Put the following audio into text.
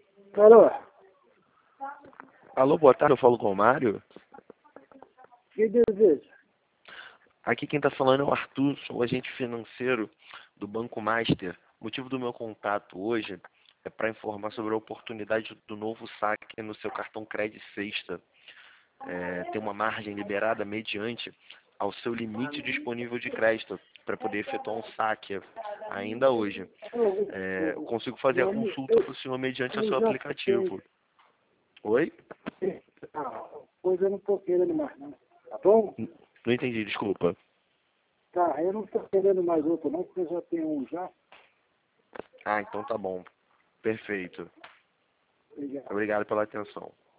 Alô, Alô, boa tarde, eu falo com o Mário. que deseja? Aqui quem está falando é o Arthur, sou o agente financeiro do Banco Master. O motivo do meu contato hoje é para informar sobre a oportunidade do novo saque no seu cartão Credit Sexta. Tem uma margem liberada mediante ao seu limite disponível de crédito para poder efetuar um saque ainda hoje. Eu consigo fazer a consulta para o senhor mediante o seu aplicativo. Oi? Pois eu não estou querendo mais, não. Tá bom? Não entendi, desculpa. Tá, eu não estou querendo mais outro, não, porque eu já tenho um já. Ah, então tá bom. Perfeito. Obrigado. Obrigado pela atenção.